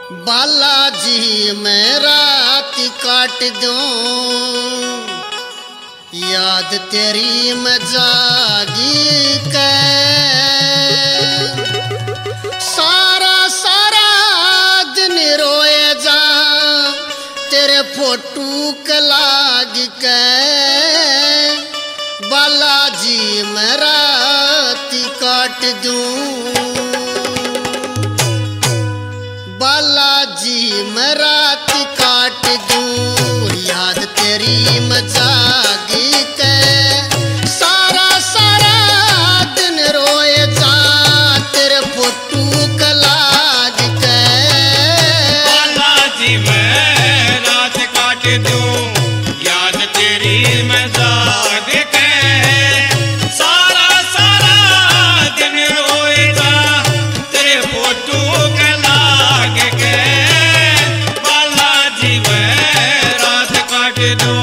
बालाजी मैं रात काट दूं, याद तेरी मैं जागी के सारा सारा दिन रोए जा तेरे फोटू के लाग के। बालाजी मैं रात काट दूं, बालाजी मैं रात काट दूं, याद तेरी मैं जागी के सारा सारा दिन रोए जा तेरे फोटू के लाग के। बालाजी मैं रात काट दूं, याद तेरी मैं जाग के सारा सारा दिन रोए जा तेरे फोटू के लाग के। बालाजी मैं रात काट दूं।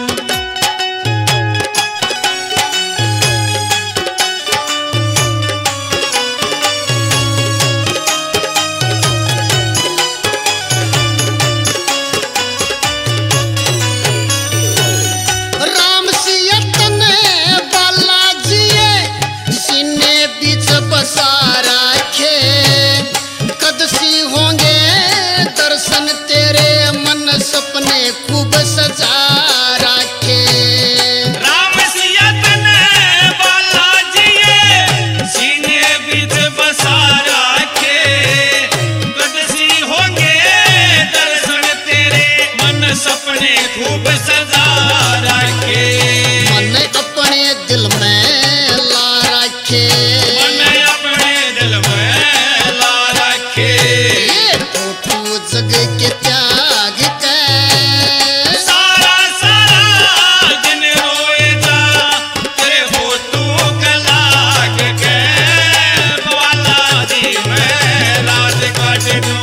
राम सियत ने बालाजी सीने बीच बसा रखे, कदसी होंगे दर्शन तेरे मन सपने खूब सजा रखे। राम सियत ने बालाजी सीने बीच बसा रखे, कदसी होंगे दर्शन तेरे मन सपने खूब सजा रखे। मन अपने दिल में ला रखे, मन अपने दिल में ला रखे। ये फोटू जग के त्याग के सारा सारा दिन रोए जा तेरे फोटू के लाग के। बालाजी मैं रात काट दूं।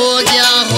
हो गया